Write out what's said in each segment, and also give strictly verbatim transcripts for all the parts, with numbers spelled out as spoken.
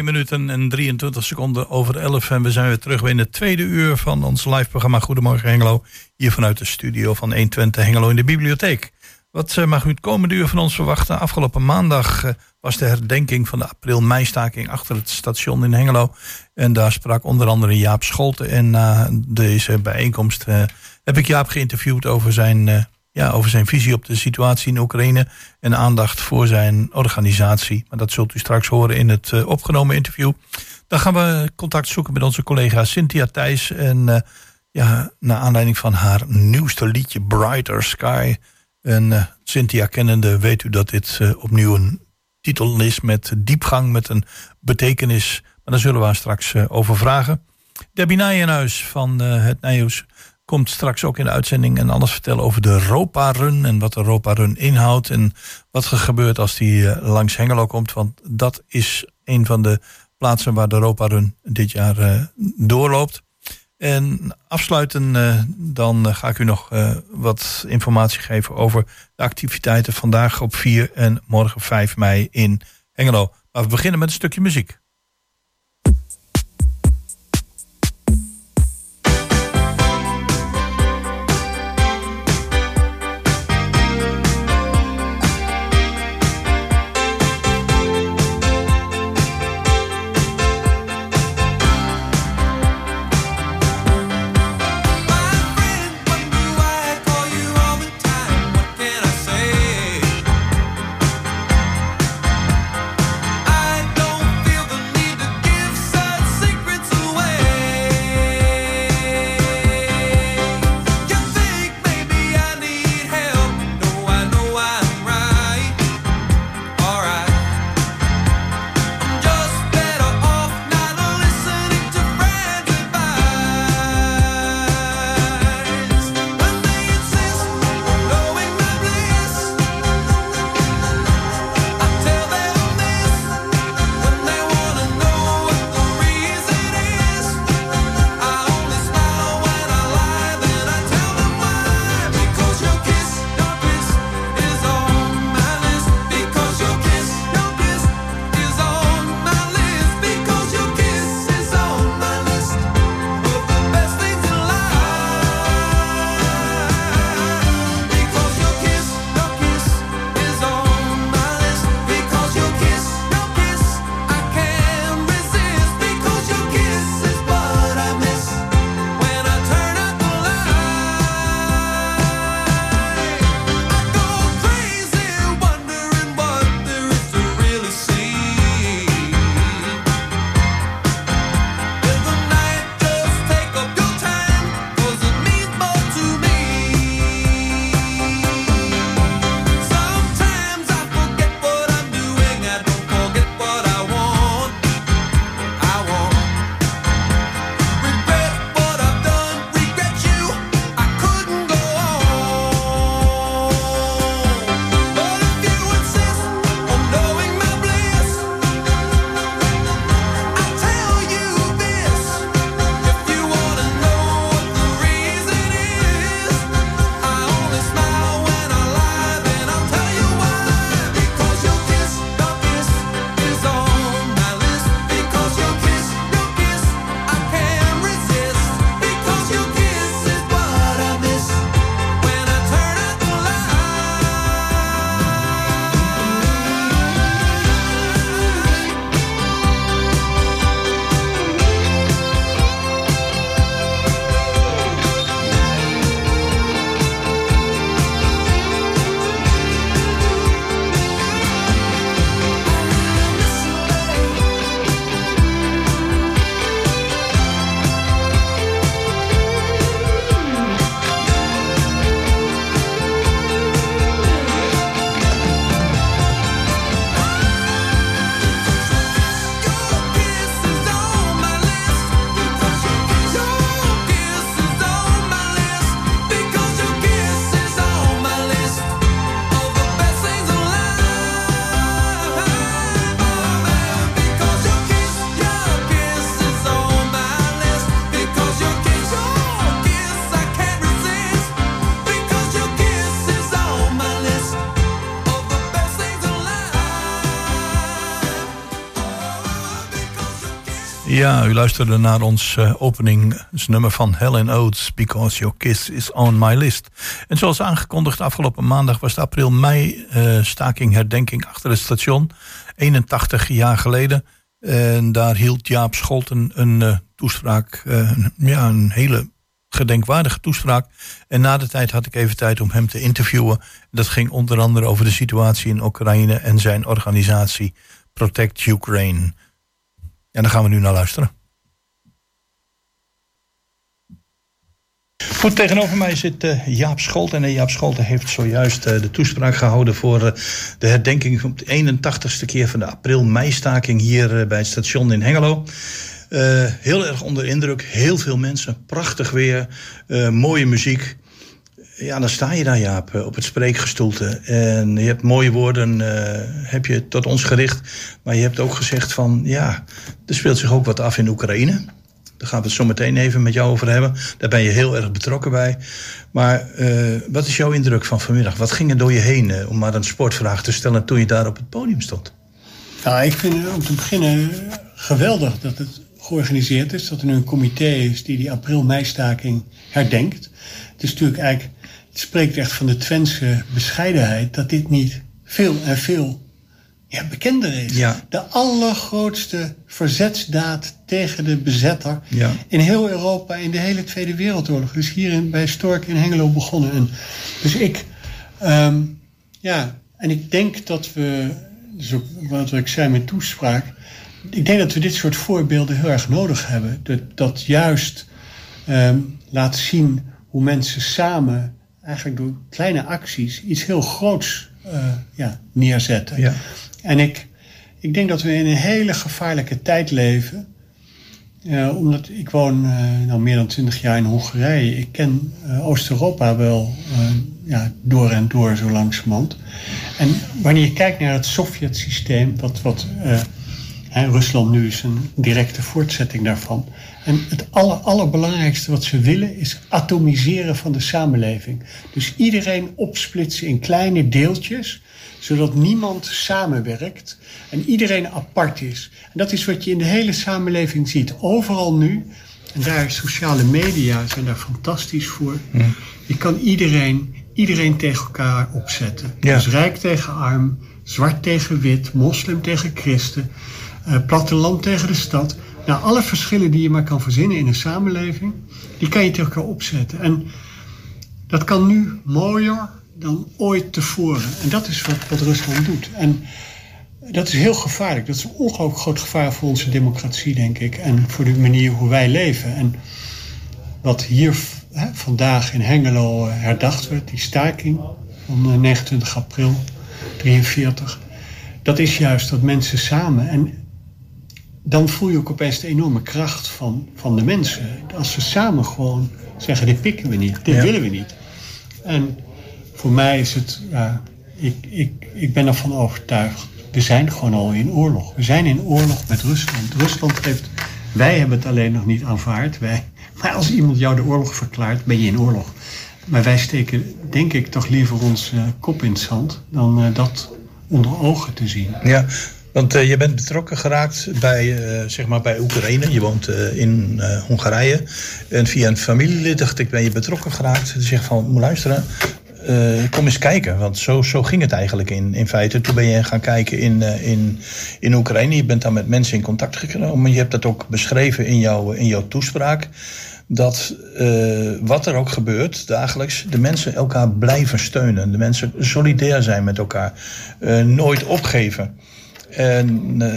twee minuten en drieëntwintig seconden over elf. En we zijn weer terug in het tweede uur van ons live programma Goedemorgen Hengelo. Hier vanuit de studio van honderdtwintig Hengelo in de bibliotheek. Wat uh, mag u het komende uur van ons verwachten? Afgelopen maandag uh, was de herdenking van de april-meistaking achter het station in Hengelo. En daar sprak onder andere Jaap Scholten. En na deze bijeenkomst uh, heb ik Jaap geïnterviewd over zijn... Uh, Ja, over zijn visie op de situatie in Oekraïne en aandacht voor zijn organisatie. Maar dat zult u straks horen in het uh, opgenomen interview. Dan gaan we contact zoeken met onze collega Cynthia Thijs. En uh, ja, naar aanleiding van haar nieuwste liedje Brighter Sky. En uh, Cynthia kennende weet u dat dit uh, opnieuw een titel is met diepgang, met een betekenis. Maar daar zullen we haar straks uh, over vragen. Debbie Nijenhuis van uh, het Nijhuis komt straks ook in de uitzending en alles vertellen over de Europa Run en wat de Europa Run inhoudt en wat er gebeurt als die uh, langs Hengelo komt. Want dat is een van de plaatsen waar de Europa Run dit jaar uh, doorloopt. En afsluiten uh, dan uh, ga ik u nog uh, wat informatie geven over de activiteiten vandaag op vier en morgen vijf mei in Hengelo. Maar we beginnen met een stukje muziek. Feel the Ja, u luisterde naar ons uh, openingsnummer van Hell and Oates, Because Your Kiss is on My List. En zoals aangekondigd, afgelopen maandag was de april-mei uh, staking herdenking achter het station. eenentachtig jaar geleden. En daar hield Jaap Scholten een uh, toespraak, uh, ja, een hele gedenkwaardige toespraak. En na de tijd had ik even tijd om hem te interviewen. Dat ging onder andere over de situatie in Oekraïne en zijn organisatie Protect Ukraine. En daar gaan we nu naar luisteren. Goed, tegenover mij zit uh, Jaap Scholten. En Jaap Scholten heeft zojuist uh, de toespraak gehouden voor uh, de herdenking op de eenentachtigste keer van de april-mei-staking hier uh, bij het station in Hengelo. Uh, heel erg onder indruk, heel veel mensen, prachtig weer, uh, mooie muziek. Ja, dan sta je daar, Jaap, op het spreekgestoelte. En je hebt mooie woorden, uh, heb je tot ons gericht. Maar je hebt ook gezegd van, ja, er speelt zich ook wat af in Oekraïne. Daar gaan we het zo meteen even met jou over hebben. Daar ben je heel erg betrokken bij. Maar uh, wat is jouw indruk van vanmiddag? Wat ging er door je heen, uh, om maar een sportvraag te stellen toen je daar op het podium stond? Nou, ik vind het om te beginnen geweldig dat het georganiseerd is. Dat er nu een comité is die die april-mei-staking herdenkt. Het is natuurlijk eigenlijk, het spreekt echt van de Twentse bescheidenheid dat dit niet veel en veel ja, bekender is. Ja. De allergrootste verzetsdaad tegen de bezetter ja. in heel Europa in de hele Tweede Wereldoorlog. Dus hier in, bij Stork in Hengelo begonnen. En dus ik, um, ja, en ik denk dat we, dus ook wat ik zei met toespraak, ik denk dat we dit soort voorbeelden heel erg nodig hebben. Dat, dat juist um, laat zien hoe mensen samen, eigenlijk door kleine acties, iets heel groots uh, ja, neerzetten. Ja. En ik, ik denk dat we in een hele gevaarlijke tijd leven. Uh, omdat ik woon uh, nou meer dan twintig jaar in Hongarije. Ik ken uh, Oost-Europa wel uh, ja, door en door zo langzamerhand. En wanneer je kijkt naar het Sovjet-systeem, wat, wat uh, hè, Rusland nu is een directe voortzetting daarvan. En het aller, allerbelangrijkste wat ze willen is atomiseren van de samenleving. Dus iedereen opsplitsen in kleine deeltjes, zodat niemand samenwerkt en iedereen apart is. En dat is wat je in de hele samenleving ziet. Overal nu, en daar sociale media zijn daar fantastisch voor. Ja. Je kan iedereen, iedereen tegen elkaar opzetten. Ja. Dus rijk tegen arm, zwart tegen wit, moslim tegen christen, uh, platteland tegen de stad. Nou, alle verschillen die je maar kan verzinnen in een samenleving, die kan je tegen elkaar opzetten. En dat kan nu mooier dan ooit tevoren. En dat is wat, wat Rusland doet. En dat is heel gevaarlijk. Dat is een ongelooflijk groot gevaar voor onze democratie, denk ik. En voor de manier hoe wij leven. En wat hier hè, vandaag in Hengelo herdacht werd, die staking van negenentwintig april drieënveertig. Dat is juist dat mensen samen. En dan voel je ook opeens de enorme kracht van, van de mensen. Als ze samen gewoon zeggen, dit pikken we niet, dit ja. willen we niet. En voor mij is het, ja, ik, ik, ik ben ervan overtuigd, we zijn gewoon al in oorlog. We zijn in oorlog met Rusland. Rusland heeft, wij hebben het alleen nog niet aanvaard. Wij, maar als iemand jou de oorlog verklaart, ben je in oorlog. Maar wij steken, denk ik, toch liever onze uh, kop in het zand dan uh, dat onder ogen te zien. Ja. Want uh, je bent betrokken geraakt bij, uh, zeg maar bij Oekraïne. Je woont uh, in uh, Hongarije. En via een familielid dacht ik, ben je betrokken geraakt. Ze zegt van, moet luisteren, uh, kom eens kijken. Want zo, zo ging het eigenlijk in, in feite. Toen ben je gaan kijken in, uh, in, in Oekraïne. Je bent daar met mensen in contact gekomen. Je hebt dat ook beschreven in, jouw in jouw toespraak. Dat uh, wat er ook gebeurt dagelijks, de mensen elkaar blijven steunen. De mensen solidair zijn met elkaar. Uh, nooit opgeven. En uh,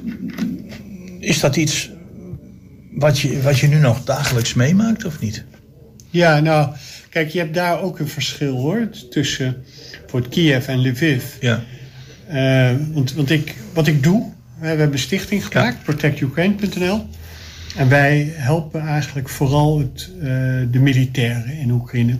is dat iets wat je, wat je nu nog dagelijks meemaakt of niet? Ja, nou, kijk, je hebt daar ook een verschil hoor, tussen voor het Kiev en Lviv. Ja. Uh, want want ik, wat ik doe, we hebben een stichting gemaakt, ja. protect ukraine punt n l. En wij helpen eigenlijk vooral het, uh, de militairen in Oekraïne.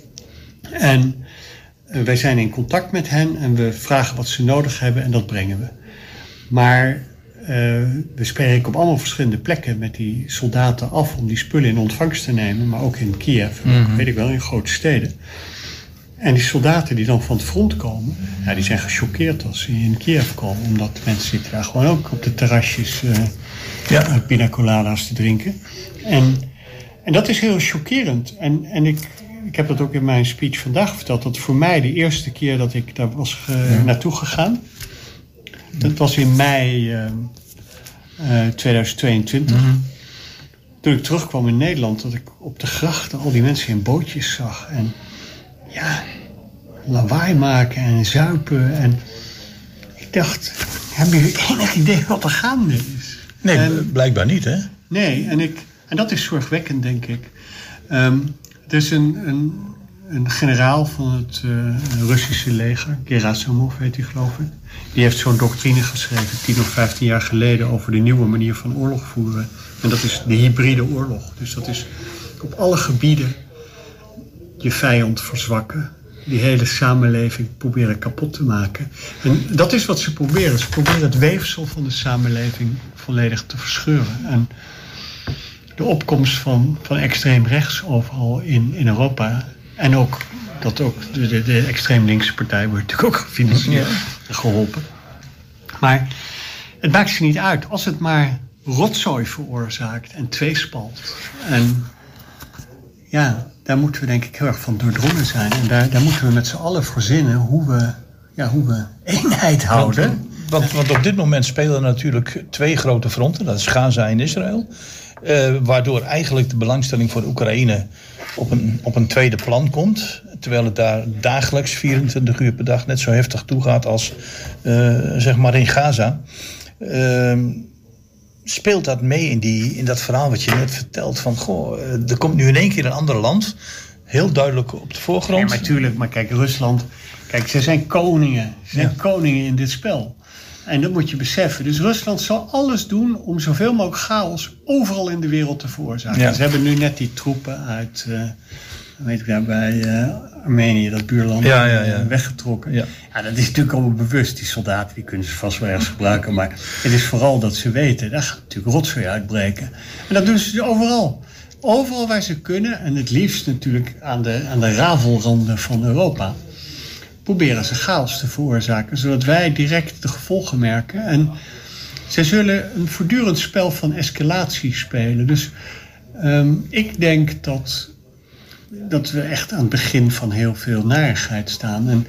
En uh, wij zijn in contact met hen en we vragen wat ze nodig hebben en dat brengen we. Maar uh, we spreken op allemaal verschillende plekken met die soldaten af om die spullen in ontvangst te nemen. Maar ook in Kiev, mm-hmm. weet ik wel, in grote steden. En die soldaten die dan van het front komen, ja, die zijn gechoqueerd als ze in Kiev komen. Omdat mensen zitten daar gewoon ook op de terrasjes uh, ja. pina coladas te drinken. En, en dat is heel chockerend. En, en ik, ik heb dat ook in mijn speech vandaag verteld. Dat voor mij de eerste keer dat ik daar was uh, ja. naartoe gegaan. Dat was in mei uh, uh, tweeduizend tweeëntwintig. Mm-hmm. Toen ik terugkwam in Nederland, dat ik op de grachten al die mensen in bootjes zag. En ja, lawaai maken en zuipen. En ik dacht, hebben jullie enig idee wat er gaande is? Nee, en, blijkbaar niet, hè? Nee, en, ik, en dat is zorgwekkend, denk ik. Um, er is een, een, een generaal van het uh, Russische leger, Gerasimov heet hij, geloof ik. Die heeft zo'n doctrine geschreven, tien of vijftien jaar geleden, over de nieuwe manier van oorlog voeren. En dat is de hybride oorlog. Dus dat is op alle gebieden je vijand verzwakken. Die hele samenleving proberen kapot te maken. En dat is wat ze proberen. Ze proberen het weefsel van de samenleving volledig te verscheuren. En de opkomst van, van extreem rechts overal in, in Europa. En ook dat ook de, de, de extreem linkse partij wordt natuurlijk ook gefinancierd en geholpen. Maar het maakt ze niet uit. Als het maar rotzooi veroorzaakt en tweespalt. En ja, daar moeten we denk ik heel erg van doordrongen zijn. En daar, daar moeten we met z'n allen verzinnen hoe we, ja, hoe we eenheid houden. Want, want, want op dit moment spelen natuurlijk twee grote fronten. Dat is Gaza en Israël. Uh, waardoor eigenlijk de belangstelling voor Oekraïne op een, op een tweede plan komt. Terwijl het daar dagelijks vierentwintig uur per dag net zo heftig toegaat als uh, zeg maar in Gaza. Uh, speelt dat mee in, die, in dat verhaal wat je net vertelt? Van, goh, er komt nu in één keer een ander land. Heel duidelijk op de voorgrond. Ja, maar tuurlijk, maar kijk, Rusland. Kijk, ze zijn koningen. Ze zijn ja. koningen in dit spel. En dat moet je beseffen. Dus Rusland zal alles doen om zoveel mogelijk chaos overal in de wereld te veroorzaken. Ja. Ze hebben nu net die troepen uit, uh, weet ik daar, bij uh, Armenië, dat buurland, ja, ja, ja. Uh, weggetrokken. Ja. Ja, dat is natuurlijk allemaal bewust. Die soldaten die kunnen ze vast wel ergens gebruiken. Maar het is vooral dat ze weten, daar gaat natuurlijk rotzooi uitbreken. En dat doen ze overal. Overal waar ze kunnen. En het liefst natuurlijk aan de, aan de rafelranden van Europa. Proberen ze chaos te veroorzaken, zodat wij direct de gevolgen merken. En zij zullen een voortdurend spel van escalatie spelen. Dus um, ik denk dat, dat we echt aan het begin van heel veel narigheid staan. En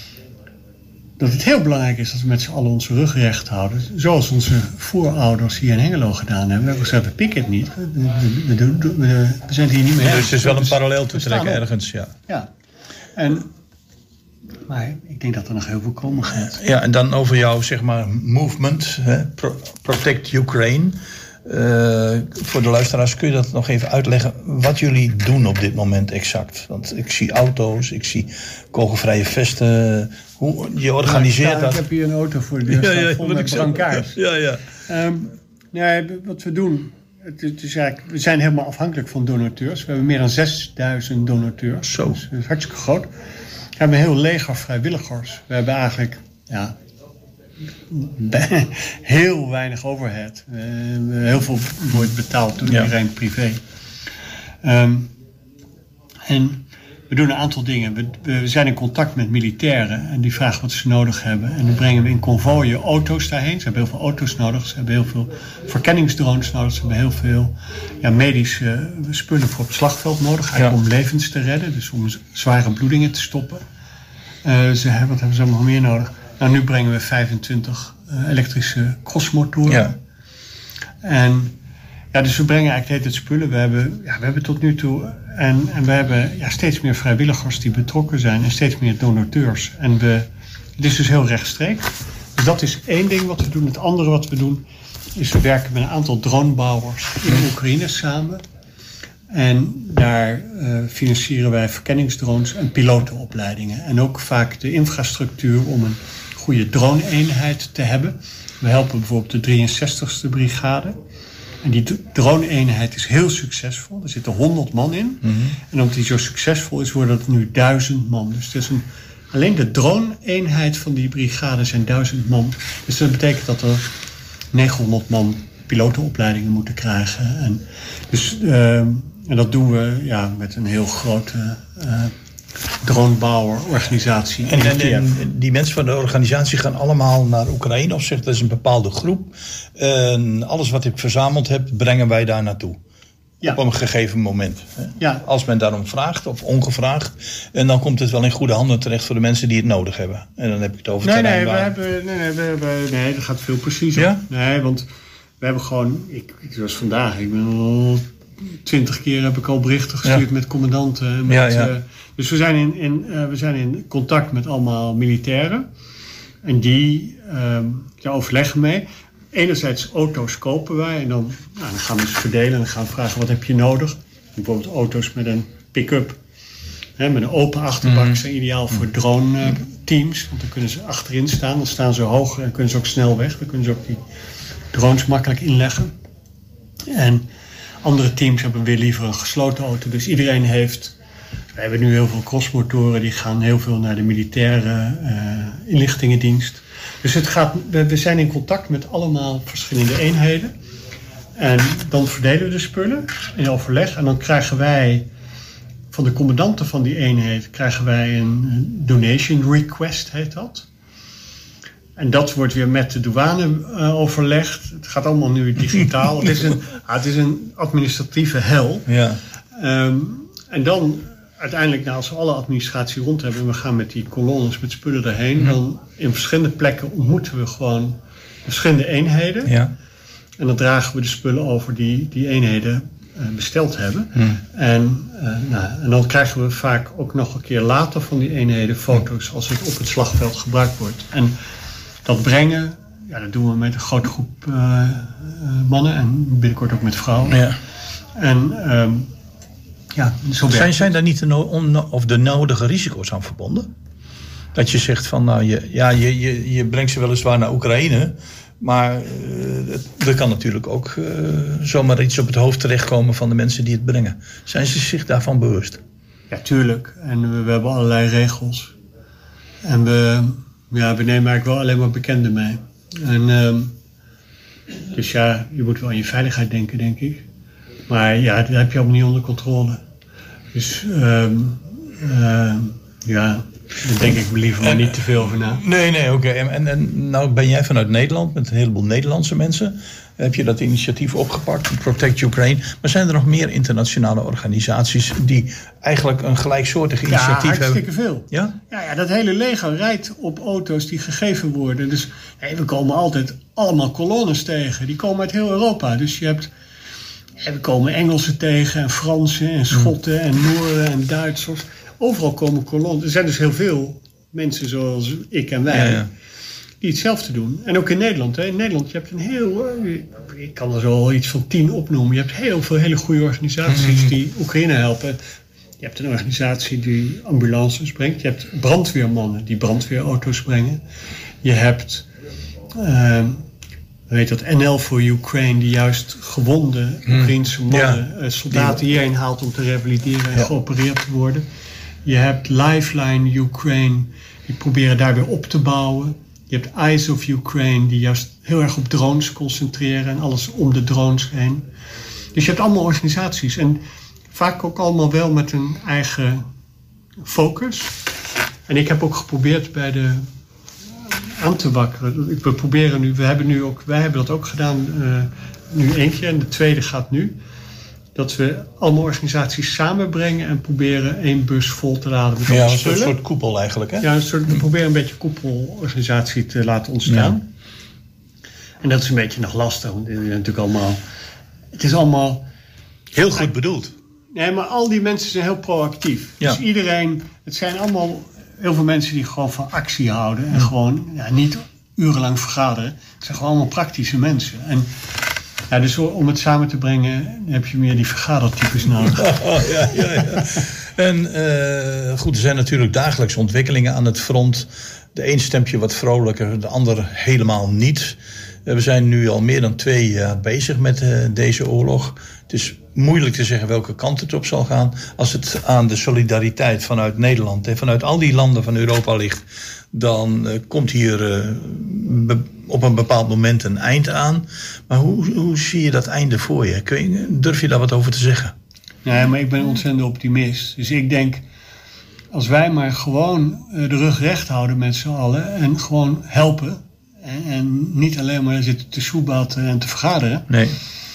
dat het heel belangrijk is dat we met z'n allen onze rug recht houden. Zoals onze voorouders hier in Hengelo gedaan hebben. We hebben gezegd, we pikken het niet. We, we, we, we, we zijn het hier niet meer. Dus er is wel een parallel te trekken ergens, ja. Ja, en... Maar ik denk dat er nog heel veel komen gaat. Ja, en dan over jouw, zeg maar, movement, hè? Pro- Protect Ukraine. Uh, voor de luisteraars, kun je dat nog even uitleggen wat jullie doen op dit moment exact? Want ik zie auto's, ik zie kogelvrije vesten. Hoe je organiseert ja, dat? Ik heb hier een auto voor de deur staan, ja, ja, vol met brancards. Ja, ja. Um, nee, wat we doen, het, het is eigenlijk, we zijn helemaal afhankelijk van donateurs. We hebben meer dan zesduizend donateurs. Zo. Dus dat is hartstikke groot. We hebben een heel leger vrijwilligers. We hebben eigenlijk ja, heel weinig overhead. Uh, heel veel wordt betaald door ja. iedereen privé. Um, en we doen een aantal dingen. We, we zijn in contact met militairen en die vragen wat ze nodig hebben. En dan brengen we in konvooien auto's daarheen. Ze hebben heel veel auto's nodig. Ze hebben heel veel verkenningsdrones nodig. Ze hebben heel veel ja, medische spullen voor op het slagveld nodig. Eigenlijk ja. om levens te redden. Dus om zware bloedingen te stoppen. Uh, ze hebben, wat hebben ze allemaal meer nodig? Nou, nu brengen we vijfentwintig uh, elektrische crossmotoren. Ja. En ja, dus we brengen eigenlijk het spullen. We hebben, ja, we hebben tot nu toe... En, en we hebben ja, steeds meer vrijwilligers die betrokken zijn. En steeds meer donateurs. En we, het is dus heel rechtstreeks. Dus dat is één ding wat we doen. Het andere wat we doen is we werken met een aantal dronebouwers in Oekraïne samen. En daar uh, financieren wij verkenningsdrones en pilotenopleidingen. En ook vaak de infrastructuur om een goede drone-eenheid te hebben. We helpen bijvoorbeeld de drieënzestigste brigade. En die drone-eenheid is heel succesvol. Er zitten honderd man in. Mm-hmm. En omdat die zo succesvol is, wordt dat nu duizend man. Dus het is een, alleen de drone-eenheid van die brigade zijn duizend man. Dus dat betekent dat er negenhonderd man pilotenopleidingen moeten krijgen. En, dus, uh, en dat doen we ja, met een heel grote uh, dronebouwerorganisatie. En, en, en die mensen van de organisatie gaan allemaal naar Oekraïne, of zegt dat is een bepaalde groep. En alles wat ik verzameld heb, brengen wij daar naartoe. Ja. Op een gegeven moment. Ja. Als men daarom vraagt of ongevraagd. En dan komt het wel in goede handen terecht voor de mensen die het nodig hebben. En dan heb ik het over nee, terrein. Nee, we hebben, nee, nee, we hebben, nee, dat gaat veel preciezer. Ja? Nee, want we hebben gewoon... Ik, ik was vandaag, ik ben al twintig keer heb ik al berichten gestuurd ja. met commandanten. Met, ja, ja. Uh, dus we zijn in, in, uh, we zijn in contact met allemaal militairen. En die uh, ja, overleggen mee. Enerzijds auto's kopen wij en dan, nou, dan gaan we ze verdelen en dan gaan we vragen wat heb je nodig. Bijvoorbeeld auto's met een pick-up, hè, met een open achterbak, mm. zijn ideaal voor drone uh, teams. Want dan kunnen ze achterin staan, dan staan ze hoger en kunnen ze ook snel weg. Dan kunnen ze ook die drones makkelijk inleggen. En andere teams hebben weer liever een gesloten auto. Dus iedereen heeft, we hebben nu heel veel crossmotoren, die gaan heel veel naar de militaire uh, inlichtingendienst. Dus het gaat, we zijn in contact met allemaal verschillende eenheden. En dan verdelen we de spullen in overleg. En dan krijgen wij van de commandanten van die eenheid krijgen wij een donation request, heet dat. En dat wordt weer met de douane uh, overlegd. Het gaat allemaal nu digitaal. het, is een, ah, het is een administratieve hel. Ja. Um, en dan... Uiteindelijk, nou, als we alle administratie rond hebben en we gaan met die kolonnes met spullen erheen, mm. dan in verschillende plekken ontmoeten we gewoon verschillende eenheden. Ja. En dan dragen we de spullen over die die eenheden uh, besteld hebben. Mm. En, uh, nou, en dan krijgen we vaak ook nog een keer later van die eenheden foto's als het op het slagveld gebruikt wordt. En dat brengen, ja, dat doen we met een grote groep uh, uh, mannen en binnenkort ook met vrouwen. Ja. En um, Ja, zo zijn, zijn daar niet de, no- on- of de nodige risico's aan verbonden? Dat je zegt van, nou, je, ja, je, je, je brengt ze weliswaar naar Oekraïne, maar uh, er kan natuurlijk ook uh, zomaar iets op het hoofd terechtkomen van de mensen die het brengen. Zijn ze zich daarvan bewust? Ja, tuurlijk. En we, we hebben allerlei regels. En we, ja, we nemen eigenlijk wel alleen maar bekenden mee. En, um, dus ja, je moet wel aan je veiligheid denken, denk ik. Maar ja, dat heb je allemaal niet onder controle. Dus um, uh, ja, daar denk ik liever maar niet te veel over na. Nee, nee, oké. Okay. En, en nou ben jij vanuit Nederland met een heleboel Nederlandse mensen. Heb je dat initiatief opgepakt, Protect Ukraine. Maar zijn er nog meer internationale organisaties die eigenlijk een gelijksoortig initiatief hebben? Ja, hartstikke veel. Ja? Ja, ja, dat hele leger rijdt op auto's die gegeven worden. Dus hey, we komen altijd allemaal kolonnes tegen. Die komen uit heel Europa. Dus je hebt... En we komen Engelsen tegen en Fransen en Schotten en Nooren en Duitsers. Overal komen kolonnes. Er zijn dus heel veel mensen zoals ik en wij... Ja, ja. die hetzelfde doen. En ook in Nederland. Hè. In Nederland, je hebt een heel... Ik kan er zo iets van tien opnoemen. Je hebt heel veel hele goede organisaties die Oekraïne helpen. Je hebt een organisatie die ambulances brengt. Je hebt brandweermannen die brandweerauto's brengen. Je hebt... Uh, weet dat, N L for Ukraine, die juist gewonde Oekraïnse mannen, ja. soldaten hierheen haalt om te revalideren en ja. geopereerd te worden. Je hebt Lifeline Ukraine, die proberen daar weer op te bouwen. Je hebt Eyes of Ukraine, die juist heel erg op drones concentreren en alles om de drones heen. Dus je hebt allemaal organisaties en vaak ook allemaal wel met een eigen focus. En ik heb ook geprobeerd bij de aan te wakkeren. We proberen nu, we hebben nu ook, wij hebben dat ook gedaan, uh, nu eentje en de tweede gaat nu. Dat we allemaal organisaties samenbrengen en proberen één bus vol te laden met ja, spullen. Een soort koepel eigenlijk, hè? Ja, een soort, we proberen een beetje een koepelorganisatie te laten ontstaan. Ja. En dat is een beetje nog lastig, want het is natuurlijk allemaal, het is allemaal heel goed bedoeld. Nee, maar al die mensen zijn heel proactief. Ja. Dus iedereen, het zijn allemaal heel veel mensen die gewoon van actie houden en ja. gewoon ja, niet urenlang vergaderen. Het zijn gewoon allemaal praktische mensen. En ja, dus om het samen te brengen heb je meer die vergadertypes nodig. Oh, ja, ja, ja. En uh, goed, er zijn natuurlijk dagelijks ontwikkelingen aan het front. De een stemt je wat vrolijker, de ander helemaal niet. We zijn nu al meer dan twee jaar bezig met uh, deze oorlog. Het is moeilijk te zeggen welke kant het op zal gaan. Als het aan de solidariteit vanuit Nederland en vanuit al die landen van Europa ligt, dan uh, komt hier uh, be- op een bepaald moment een eind aan. Maar hoe, hoe zie je dat einde voor je? Kun je? Durf je daar wat over te zeggen? Nee, maar ik ben een ontzettende optimist. Dus ik denk, als wij maar gewoon de rug recht houden met z'n allen en gewoon helpen. En, en niet alleen maar zitten te soebatten en te vergaderen. Nee.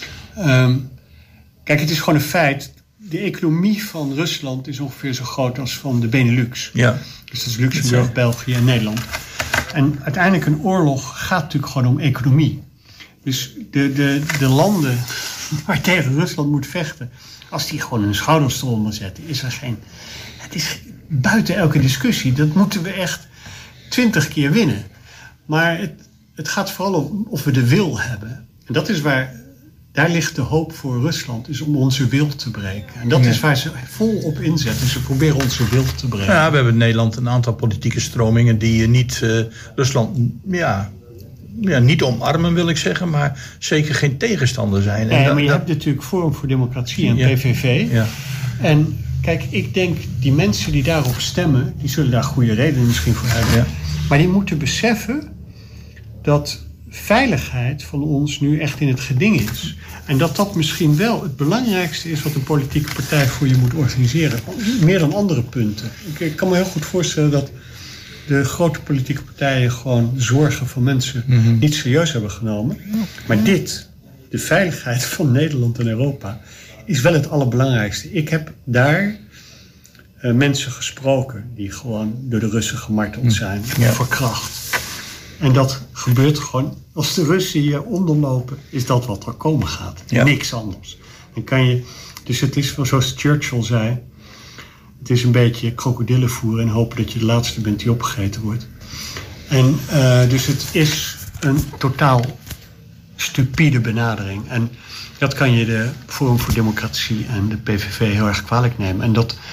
Um, kijk, het is gewoon een feit. De economie van Rusland is ongeveer zo groot als van de Benelux. Ja. Dus dat is Luxemburg, België en Nederland. En uiteindelijk een oorlog gaat natuurlijk gewoon om economie. Dus de, de, de landen waar tegen Rusland moet vechten, als die gewoon hun schouders eronder zetten, is er geen... Het is buiten elke discussie. Dat moeten we echt twintig keer winnen. Maar het, het gaat vooral om of we de wil hebben. En dat is waar... Daar ligt de hoop voor Rusland, is om onze wil te breken. En dat ja. is waar ze vol op inzetten. Ze proberen onze wil te breken. Ja, we hebben in Nederland een aantal politieke stromingen die niet uh, Rusland ja, ja, niet omarmen, wil ik zeggen, maar zeker geen tegenstander zijn. Ja, en dat, maar je dat... hebt natuurlijk Forum voor Democratie en ja. P V V. Ja. En kijk, ik denk, die mensen die daarop stemmen, die zullen daar goede redenen misschien voor hebben. Ja. Maar die moeten beseffen dat veiligheid van ons nu echt in het geding is. En dat dat misschien wel het belangrijkste is wat een politieke partij voor je moet organiseren. Meer dan andere punten. Ik, ik kan me heel goed voorstellen dat de grote politieke partijen gewoon zorgen van mensen mm-hmm. niet serieus hebben genomen. Maar dit, de veiligheid van Nederland en Europa, is wel het allerbelangrijkste. Ik heb daar uh, mensen gesproken die gewoon door de Russen gemarteld zijn, ja. verkracht. En dat gebeurt gewoon, als de Russen hier onderlopen, is dat wat er komen gaat. Ja. Niks anders. Dan kan je, dus het is zoals Churchill zei, het is een beetje krokodillen voeren en hopen dat je de laatste bent die opgegeten wordt. En uh, dus het is een totaal stupide benadering. En dat kan je de Forum voor Democratie en de P V V heel erg kwalijk nemen. En dat,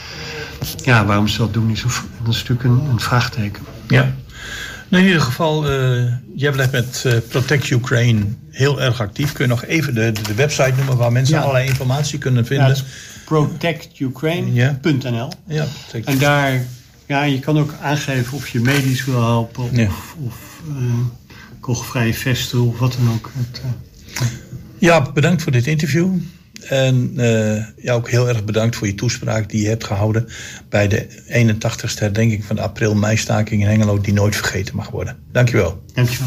ja, waarom ze dat doen, is, een, dat is natuurlijk een, een vraagteken. Ja. In ieder geval, uh, jij blijft met uh, Protect Ukraine heel erg actief. Kun je nog even de, de website noemen waar mensen ja. allerlei informatie kunnen vinden? Ja, protect ukraine punt n l. Ja, ja, en daar, ja, je kan ook aangeven of je medisch wil helpen of, ja. of uh, kogelvrije vesten of wat dan ook. Het, uh, ja, bedankt voor dit interview. En uh, ja, ook heel erg bedankt voor je toespraak die je hebt gehouden bij de eenentachtigste herdenking van de april-meistaking in Hengelo, die nooit vergeten mag worden. Dankjewel. Dankjewel.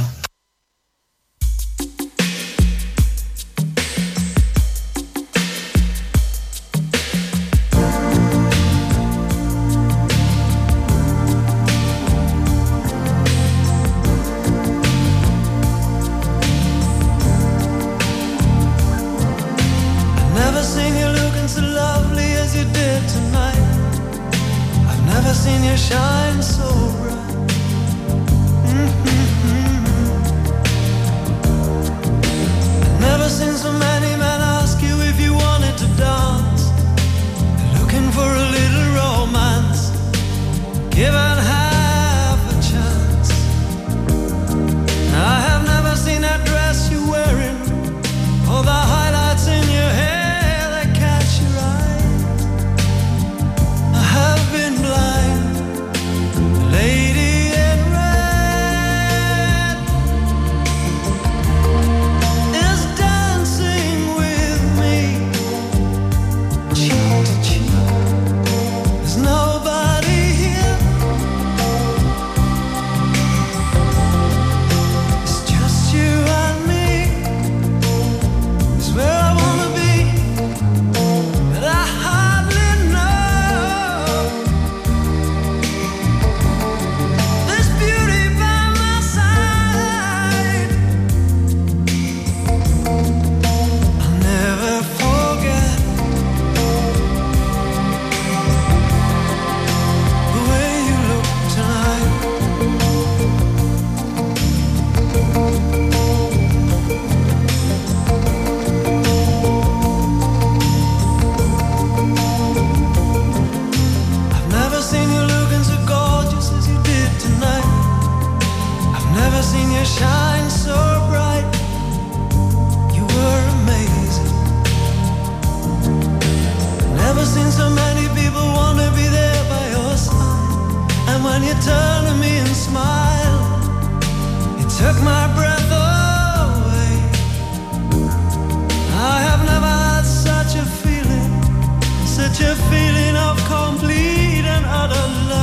Such a feeling of complete and utter love.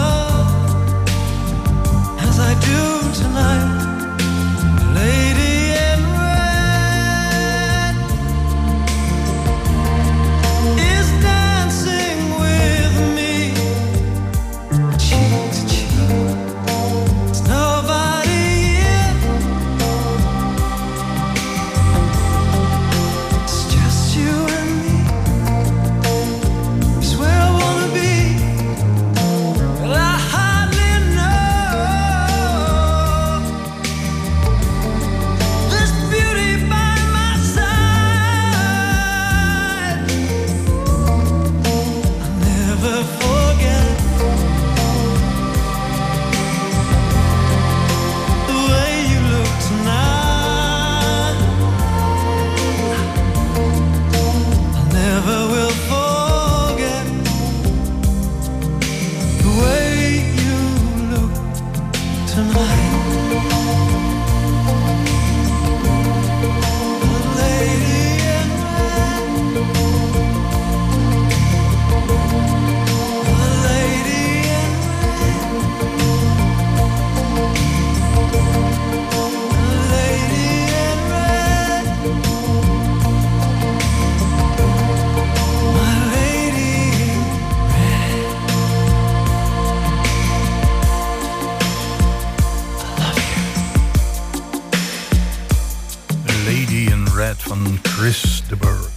van Chris de Burgh.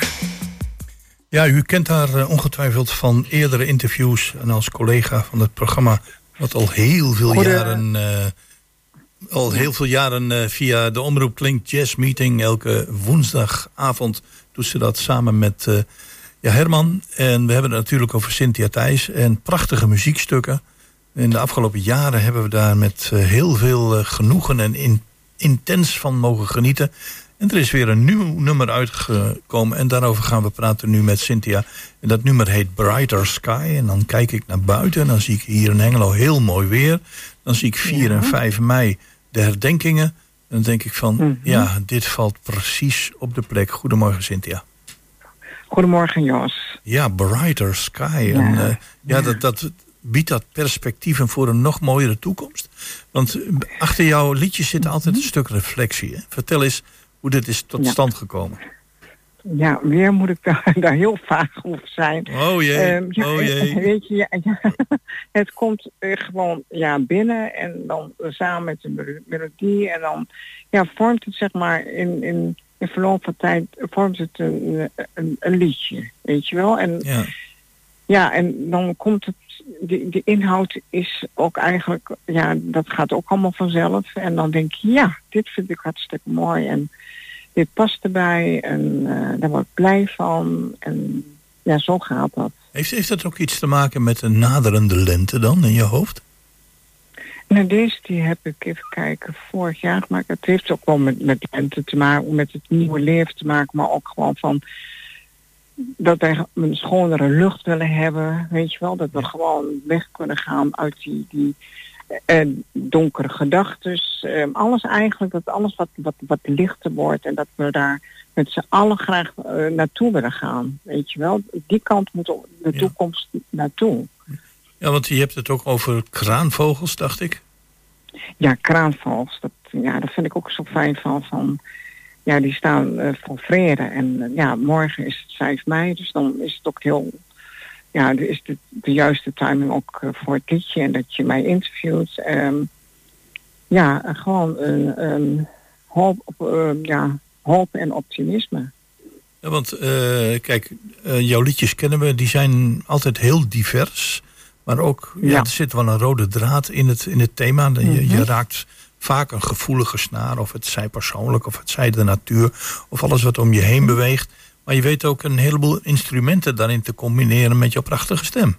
Ja, u kent haar uh, ongetwijfeld van eerdere interviews en als collega van het programma wat al heel veel Goede... jaren, uh, al heel veel jaren uh, via de omroep Klinkt Jazz Meeting elke woensdagavond doet ze dat samen met uh, ja, Herman. En we hebben het natuurlijk over Cynthia Thijs en prachtige muziekstukken. In de afgelopen jaren hebben we daar met uh, heel veel uh, genoegen en in, intens van mogen genieten. En er is weer een nieuw nummer uitgekomen en daarover gaan we praten nu met Cynthia. En dat nummer heet Brighter Sky. En dan kijk ik naar buiten en dan zie ik hier in Hengelo heel mooi weer. Dan zie ik vier ja. en vijf mei de herdenkingen. En dan denk ik van, mm-hmm. ja, dit valt precies op de plek. Goedemorgen, Cynthia. Goedemorgen, Jos. Ja, Brighter Sky. Ja, en, uh, ja, ja. Dat, dat biedt dat perspectieven voor een nog mooiere toekomst. Want achter jouw liedjes zit mm-hmm. altijd een stuk reflectie. Hè? Vertel eens hoe dit is tot ja. stand gekomen. Ja, weer moet ik daar, daar heel vaag over zijn. Oh jee, um, ja, oh jee. Weet je, ja, ja, het komt uh, gewoon ja, binnen en dan uh, samen met de melodie en dan ja, vormt het zeg maar in, in, in verloop van tijd vormt het een, een, een liedje, weet je wel. En ja, ja en dan komt het, de, de inhoud is ook eigenlijk, ja, dat gaat ook allemaal vanzelf. En dan denk je, ja, dit vind ik hartstikke mooi en dit past erbij en uh, daar word ik blij van. En ja, zo gaat dat. Heeft, heeft dat ook iets te maken met een naderende lente dan in je hoofd? Nou, deze die heb ik even kijken vorig jaar gemaakt. Het heeft ook wel met, met lente te maken, met het nieuwe leven te maken, maar ook gewoon van dat wij een schonere lucht willen hebben, weet je wel. Dat we ja. gewoon weg kunnen gaan uit die, die uh, donkere gedachten. Uh, alles eigenlijk, dat alles wat, wat, wat lichter wordt en dat we daar met z'n allen graag uh, naartoe willen gaan, weet je wel. Die kant moet de toekomst ja. naartoe. Ja, want je hebt het ook over kraanvogels, dacht ik. Ja, kraanvogels. Dat, ja, dat vind ik ook zo fijn van... van ja, die staan uh, voor vrede. En uh, ja, morgen is het vijf mei, dus dan is het ook heel... Ja, er is de, de juiste timing ook uh, voor het liedje en dat je mij interviewt. Um, ja, uh, gewoon een uh, um, hoop, uh, ja, hoop en optimisme. Ja, want uh, kijk, uh, jouw liedjes kennen we, die zijn altijd heel divers. Maar ook, ja, ja. er zit wel een rode draad in het, in het thema. Je, mm-hmm. je raakt vaak een gevoelige snaar, of het zij persoonlijk, of het zij de natuur, of alles wat om je heen beweegt. Maar je weet ook een heleboel instrumenten daarin te combineren met jouw prachtige stem.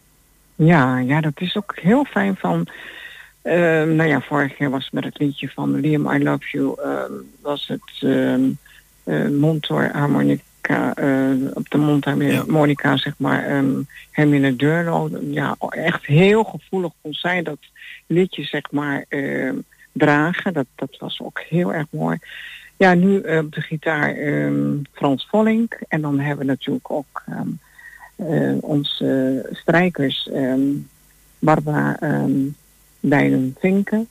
Ja, ja, dat is ook heel fijn van... Uh, nou ja, vorig jaar was met het liedje van Liam, I Love You, uh, was het uh, uh, mondharmonica, uh, op de mondharmonica, ja. zeg maar, um, Hermine Deurlo. Ja, echt heel gevoelig kon zijn dat liedje, zeg maar, uh, dragen. Dat, dat was ook heel erg mooi. Ja, nu uh, op de gitaar um, Frans Vollink. En dan hebben we natuurlijk ook um, uh, onze uh, strijkers um, Barbara um, Dijnen-Vinken.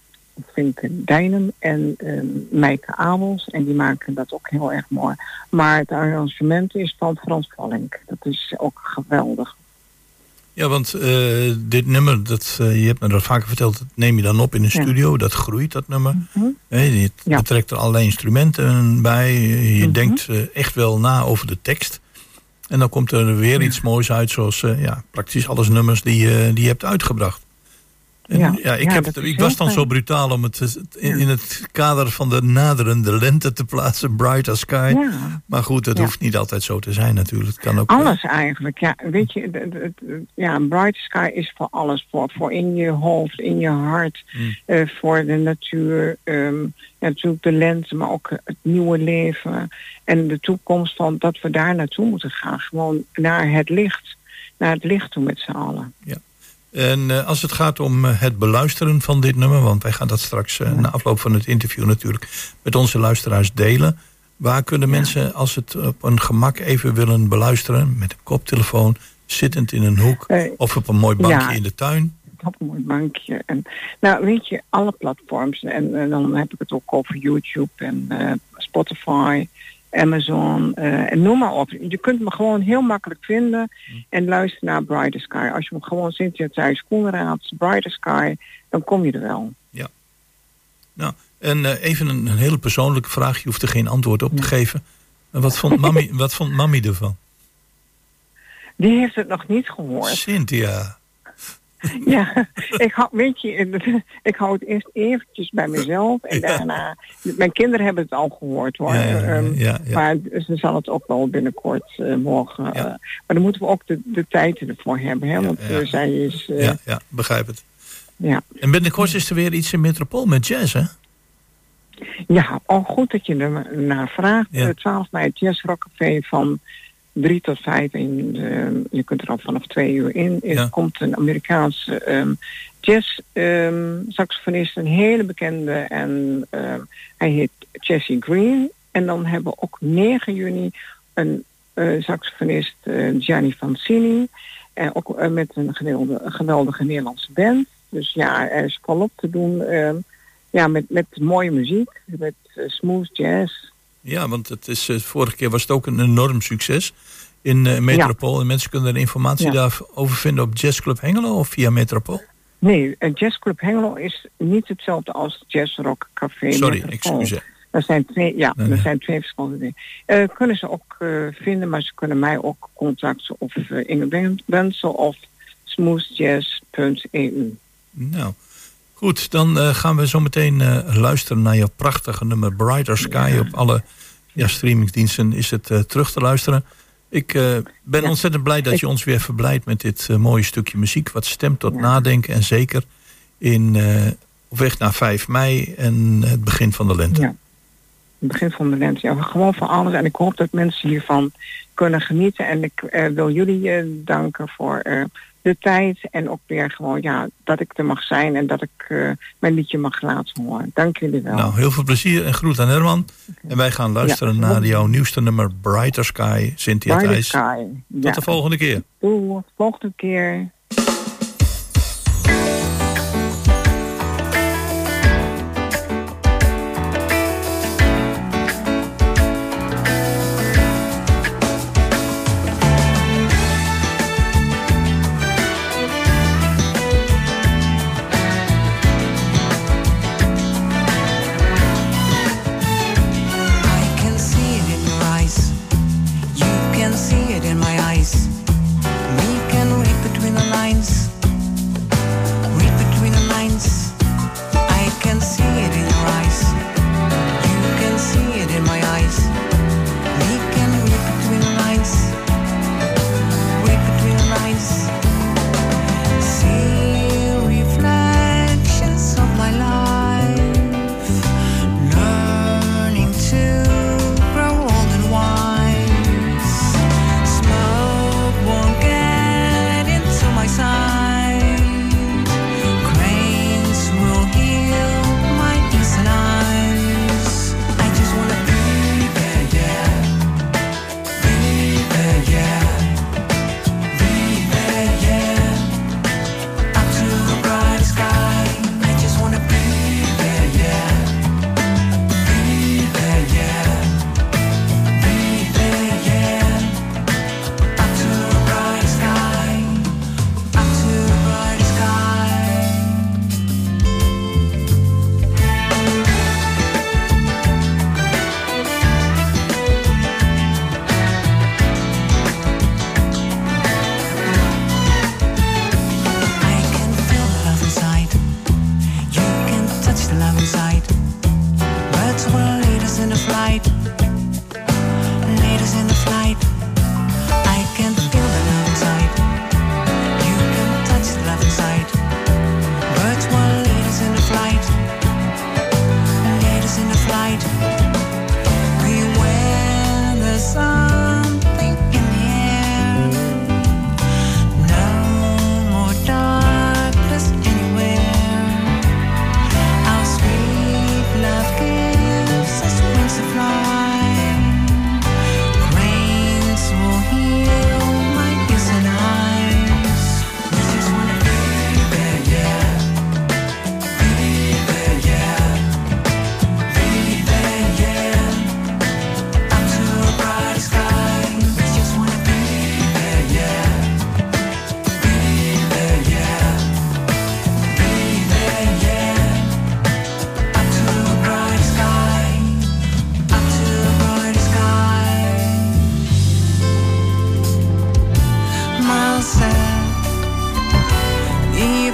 Vinken Dijnen en um, Meike Abels. En die maken dat ook heel erg mooi. Maar het arrangement is van Frans Vollink. Dat is ook geweldig. Ja, want uh, dit nummer, dat, uh, je hebt me dat vaker verteld, dat neem je dan op in een studio, ja. dat groeit, dat nummer. Mm-hmm. He, je ja. betrekt er allerlei instrumenten bij, je mm-hmm. denkt uh, echt wel na over de tekst. En dan komt er weer ja. iets moois uit, zoals uh, ja, praktisch alles nummers die, uh, die je hebt uitgebracht. En, ja, ja, ik, ja, heb het, ik was dan fijn. zo brutaal om het in, in het kader van de naderende lente te plaatsen, Brighter Sky. Ja. Maar goed, het ja. hoeft niet altijd zo te zijn natuurlijk. Het kan ook alles uh, eigenlijk, ja. Weet je, het, het, het, ja, Brighter Sky is voor alles. Voor, voor in je hoofd, in je hart, mm. uh, voor de natuur, um, ja, natuurlijk de lente, maar ook het nieuwe leven. En de toekomst van dat we daar naartoe moeten gaan. Gewoon naar het licht. Naar het licht toe met z'n allen. Ja. En uh, als het gaat om uh, het beluisteren van dit nummer, want wij gaan dat straks uh, ja. na afloop van het interview natuurlijk met onze luisteraars delen. Waar kunnen ja. mensen, als het op een gemak even willen beluisteren, met een koptelefoon, zittend in een hoek uh, of op een mooi bankje ja. in de tuin? Op een mooi bankje. En, nou, weet je, alle platforms. En, en dan heb ik het ook over YouTube en uh, Spotify, Amazon, uh, en noem maar op. Je kunt me gewoon heel makkelijk vinden en luisteren naar Brighter Sky. Als je me gewoon Cynthia Thijs Koenraads, Brighter Sky, dan kom je er wel. Ja. Nou, En uh, even een, een hele persoonlijke vraag. Je hoeft er geen antwoord op te geven. Maar wat vond mami, wat vond mami ervan? Die heeft het nog niet gehoord. Cynthia. Ja, ik hou, weet je, ik hou het eerst eventjes bij mezelf. En daarna, ja. Mijn kinderen hebben het al gehoord hoor. Ja, ja, ja, ja, ja. Maar ze zal het ook wel binnenkort uh, mogen. Ja. Uh, maar dan moeten we ook de, de tijd ervoor hebben. Hè? Want ja, ja. zij is... Uh, ja, ja, begrijp het. Ja. En binnenkort is er weer iets in Metropool met jazz, hè? Ja, al goed dat je er naar vraagt. Ja. twaalf mei het Jazz Rock Café van drie tot vijf. En uh, je kunt er al vanaf twee uur in. Er ja. komt een Amerikaanse um, jazz um, saxofonist, een hele bekende. En um, hij heet Jesse Green. En dan hebben we ook negen juni een uh, saxofonist, uh, Gianni Fancini. En ook uh, met een geweldige, geweldige Nederlandse band. Dus ja, er is volop te doen. Uh, ja, met, met mooie muziek. Met uh, smooth jazz. Ja, want het is, uh, vorige keer was het ook een enorm succes in uh, Metropool. Ja. En mensen kunnen er informatie ja. daarover vinden op Jazzclub Hengelo of via Metropool? Nee, uh, Jazzclub Hengelo is niet hetzelfde als Jazz Rock Café Sorry, excuseer. Er zijn twee, ja, nee, nee. er zijn twee verschillende dingen. Uh, kunnen ze ook uh, vinden, maar ze kunnen mij ook contacten of uh, Inge Wensel of smoothjazz punt e u. Nou, goed, dan uh, gaan we zo meteen uh, luisteren naar jouw prachtige nummer Brighter Sky. Ja. Op alle ja, streamingsdiensten is het uh, terug te luisteren. Ik uh, ben ja. ontzettend blij dat je ons weer verblijdt met dit uh, mooie stukje muziek. Wat stemt tot ja. nadenken en zeker in, uh, op weg naar vijf mei en het begin van de lente. Ja. Het begin van de lente, ja, gewoon van alles. En ik hoop dat mensen hiervan kunnen genieten. En ik uh, wil jullie uh, danken voor uh, de tijd. En ook weer gewoon, ja, dat ik er mag zijn. En dat ik uh, mijn liedje mag laten horen. Dank jullie wel. Nou, heel veel plezier en groet aan Herman. Okay. En wij gaan luisteren ja, naar jouw nieuwste nummer Brighter Sky, Cynthia Thijs. Sky. Tot ja. de volgende keer. Doei, volgende keer. See it in my eyes. We can read between the lines.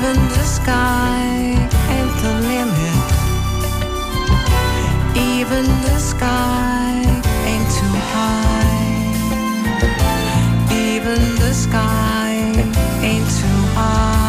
Even the sky ain't the limit. Even the sky ain't too high. Even the sky ain't too high.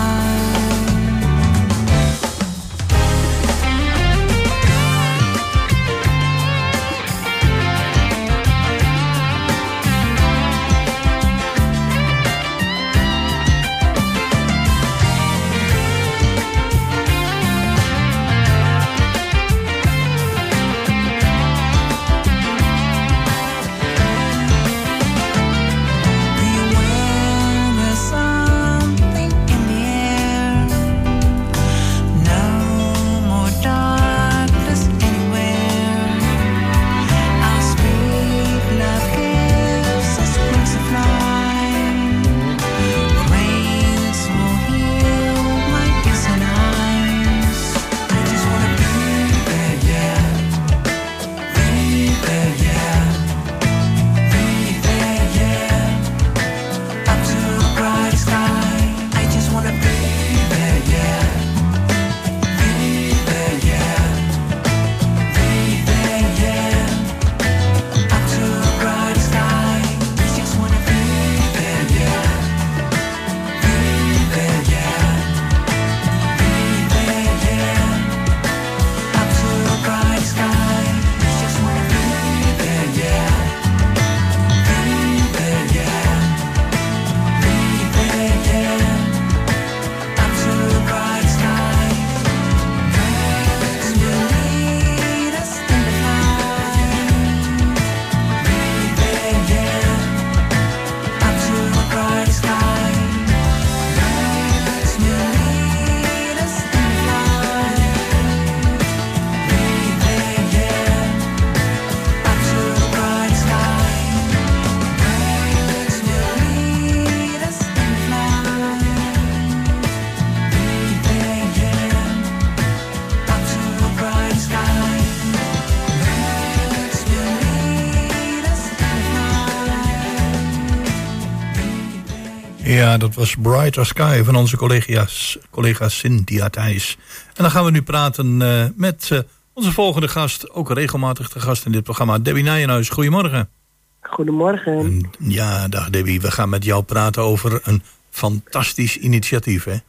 Ja, dat was Brighter Sky van onze collega's, collega Cynthia Thijs. En dan gaan we nu praten uh, met uh, onze volgende gast, ook regelmatig de gast in dit programma, Debbie Nijenhuis. Goedemorgen. Goedemorgen. En, ja, dag Debbie. We gaan met jou praten over een fantastisch initiatief, hè?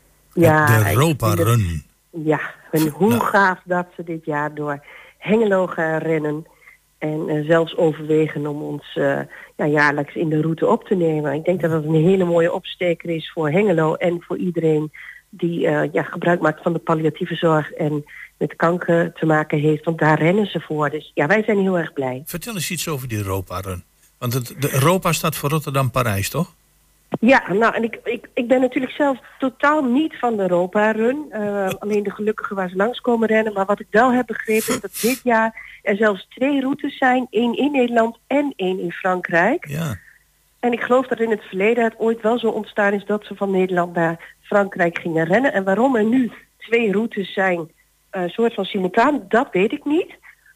Ja, de Europa Run. Ja, en hoe nou. gaaf dat ze dit jaar door Hengelo gaan rennen. En uh, zelfs overwegen om ons uh, ja, jaarlijks in de route op te nemen. Ik denk dat dat een hele mooie opsteker is voor Hengelo en voor iedereen die uh, ja, gebruik maakt van de palliatieve zorg en met kanker te maken heeft. Want daar rennen ze voor. Dus ja, wij zijn heel erg blij. Vertel eens iets over die Europa Run. Want het, de Europa staat voor Rotterdam-Parijs, toch? Ja, nou, en ik, ik, ik ben natuurlijk zelf totaal niet van de Europa-run. Uh, alleen de gelukkigen waar ze langskomen rennen. Maar wat ik wel heb begrepen is dat dit jaar er zelfs twee routes zijn. één in Nederland en één in Frankrijk. Ja. En ik geloof dat in het verleden het ooit wel zo ontstaan is dat ze van Nederland naar Frankrijk gingen rennen. En waarom er nu twee routes zijn, een uh, soort van simultaan, dat weet ik niet.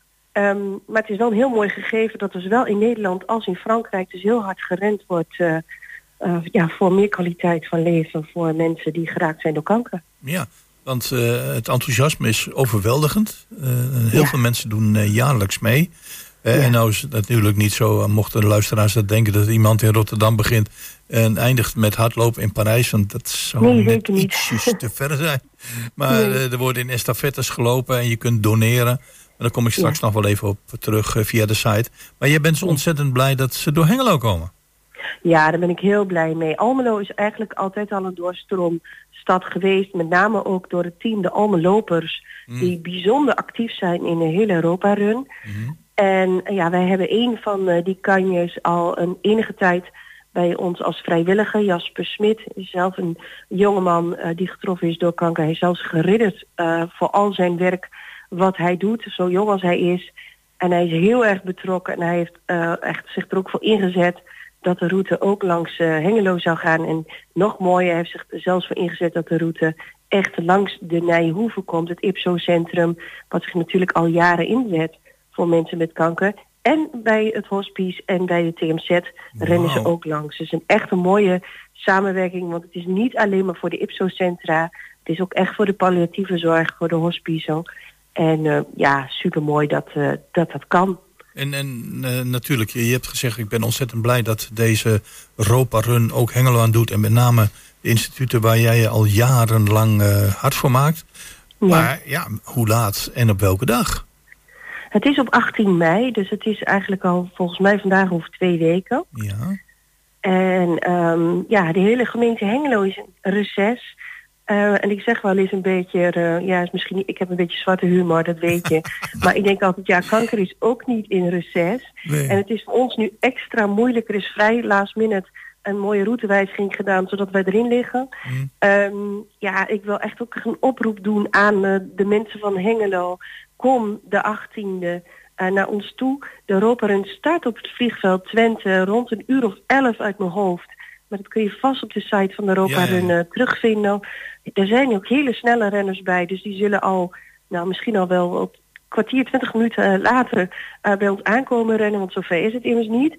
Um, maar het is wel een heel mooi gegeven dat er zowel in Nederland als in Frankrijk dus heel hard gerend wordt... Uh, Uh, ja, voor meer kwaliteit van leven voor mensen die geraakt zijn door kanker. Ja, want uh, het enthousiasme is overweldigend. Uh, heel ja. veel mensen doen uh, jaarlijks mee. Uh, ja. En nou is het natuurlijk niet zo, uh, mochten de luisteraars dat denken, dat iemand in Rotterdam begint en eindigt met hardlopen in Parijs. Want dat zou nee, net ietsjes te ver zijn. Maar nee. uh, er worden in estafettes gelopen en je kunt doneren. Maar daar kom ik straks ja. nog wel even op terug uh, via de site. Maar jij bent zo ontzettend blij dat ze door Hengelo komen. Ja, daar ben ik heel blij mee. Almelo is eigenlijk altijd al een doorstroomstad geweest. Met name ook door het team de Almelopers. Mm. Die bijzonder actief zijn in de hele Europa-run. Mm. En ja, wij hebben een van uh, die kanjes al een enige tijd bij ons als vrijwilliger. Jasper Smit is zelf een jongeman uh, die getroffen is door kanker. Hij is zelfs geridderd uh, voor al zijn werk wat hij doet. Zo jong als hij is. En hij is heel erg betrokken. En hij heeft uh, echt zich er ook voor ingezet dat de route ook langs uh, Hengelo zou gaan. En nog mooier, hij heeft zich er zelfs voor ingezet dat de route echt langs de Nijhoeve komt. Het I P S O-centrum, wat zich natuurlijk al jaren inzet voor mensen met kanker. En bij het hospice en bij de T M Z wow. rennen ze ook langs. Dus een echt een mooie samenwerking. Want het is niet alleen maar voor de Ipso-centra. Het is ook echt voor de palliatieve zorg, voor de hospicen. En uh, ja, supermooi dat, uh, dat dat kan. En, en uh, natuurlijk, je hebt gezegd, ik ben ontzettend blij dat deze Europa-run ook Hengelo aan doet. En met name de instituten waar jij je al jarenlang uh, hard voor maakt. Ja. Maar ja, hoe laat en op welke dag? Het is op achttien mei, dus het is eigenlijk al volgens mij vandaag over twee weken. Ja. En um, ja, de hele gemeente Hengelo is een reces. Uh, en ik zeg wel eens een beetje, uh, ja, is misschien niet, ik heb een beetje zwarte humor, dat weet je. Maar ik denk altijd, ja, kanker is ook niet in reces. Nee. En het is voor ons nu extra moeilijk. Er is vrij last minute een mooie routewijziging gedaan, zodat wij erin liggen. Mm. Um, ja, ik wil echt ook een oproep doen aan uh, de mensen van Hengelo. Kom de achttiende uh, naar ons toe. De Europa-run start op het vliegveld Twente rond een uur of elf uit mijn hoofd. Maar dat kun je vast op de site van de Europa-run ja, ja. uh, terugvinden. Er zijn ook hele snelle renners bij, dus die zullen al, nou misschien al wel op kwartier, twintig minuten later uh, bij ons aankomen rennen, want zover is het immers niet.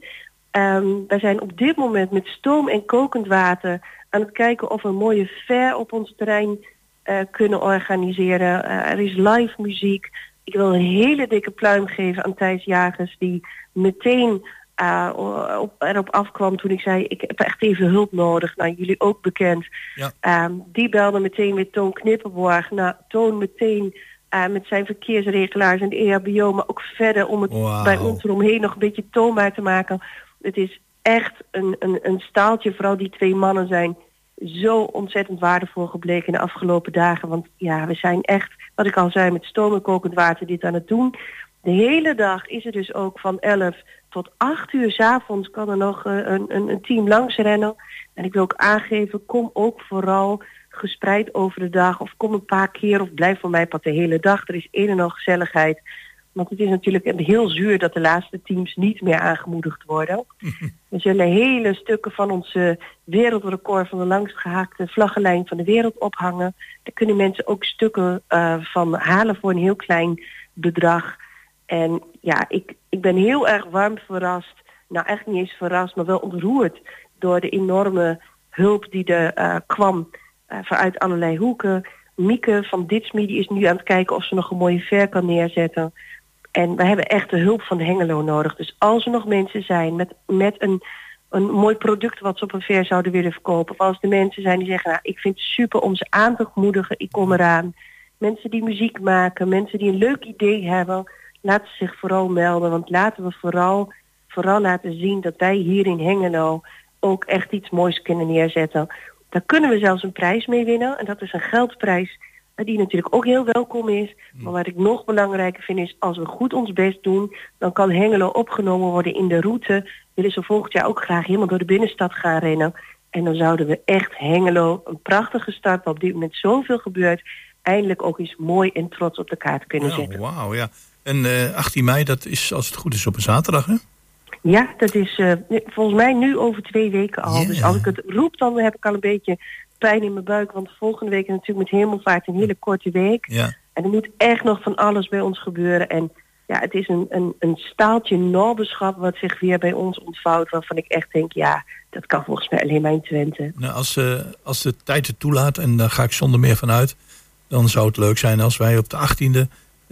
Um, wij zijn op dit moment met stoom en kokend water aan het kijken of we een mooie fair op ons terrein uh, kunnen organiseren. Uh, er is live muziek. Ik wil een hele dikke pluim geven aan Thijs Jagers, die meteen uh, op, erop afkwam toen ik zei, ik heb echt even hulp nodig. Nou, jullie ook bekend. Ja. Um, die belde meteen met Toon Knippenborg. Nou, Toon meteen uh, met zijn verkeersregelaars en de E H B O, maar ook verder om het wow. bij ons eromheen nog een beetje toonbaar te maken. Het is echt een, een, een staaltje, vooral die twee mannen zijn zo ontzettend waardevol gebleken in de afgelopen dagen. Want ja, we zijn echt, wat ik al zei, met stoom en kokend water dit aan het doen. De hele dag is er dus ook van elf tot acht uur 's avonds kan er nog uh, een, een, een team langs rennen. En ik wil ook aangeven, kom ook vooral gespreid over de dag. Of kom een paar keer of blijf voor mij pad de hele dag. Er is een en al gezelligheid. Want het is natuurlijk heel zuur dat de laatste teams niet meer aangemoedigd worden. We zullen hele stukken van ons uh, wereldrecord van de langst gehaakte vlaggenlijn van de wereld ophangen. Daar kunnen mensen ook stukken uh, van halen voor een heel klein bedrag. En ja, ik, ik ben heel erg warm verrast. Nou, echt niet eens verrast, maar wel ontroerd door de enorme hulp die er uh, kwam uh, vanuit allerlei hoeken. Mieke van Ditsmi die is nu aan het kijken of ze nog een mooie fair kan neerzetten. En we hebben echt de hulp van Hengelo nodig. Dus als er nog mensen zijn met, met een, een mooi product wat ze op een fair zouden willen verkopen. Of als er mensen zijn die zeggen, nou, ik vind het super om ze aan te moedigen, ik kom eraan. Mensen die muziek maken, mensen die een leuk idee hebben, laten zich vooral melden. Want laten we vooral, vooral laten zien dat wij hier in Hengelo ook echt iets moois kunnen neerzetten. Daar kunnen we zelfs een prijs mee winnen. En dat is een geldprijs die natuurlijk ook heel welkom is. Maar wat ik nog belangrijker vind is, als we goed ons best doen, dan kan Hengelo opgenomen worden in de route. Willen ze volgend jaar ook graag helemaal door de binnenstad gaan rennen. En dan zouden we echt Hengelo, een prachtige stad waar op dit moment zoveel gebeurt, eindelijk ook eens mooi en trots op de kaart kunnen ja, zetten. Wauw, ja. En uh, achttien mei, dat is als het goed is op een zaterdag, hè? Ja, dat is uh, volgens mij nu over twee weken al. Yeah. Dus als ik het roep, dan heb ik al een beetje pijn in mijn buik. Want volgende week is natuurlijk met hemelvaart een hele korte week. Yeah. En er moet echt nog van alles bij ons gebeuren. En ja, het is een, een, een staaltje naberschap wat zich weer bij ons ontvouwt. Waarvan ik echt denk, ja, dat kan volgens mij alleen maar in Twente. Nou, als, uh, als de tijd het toelaat, en daar ga ik zonder meer van uit, dan zou het leuk zijn als wij op de achttiende...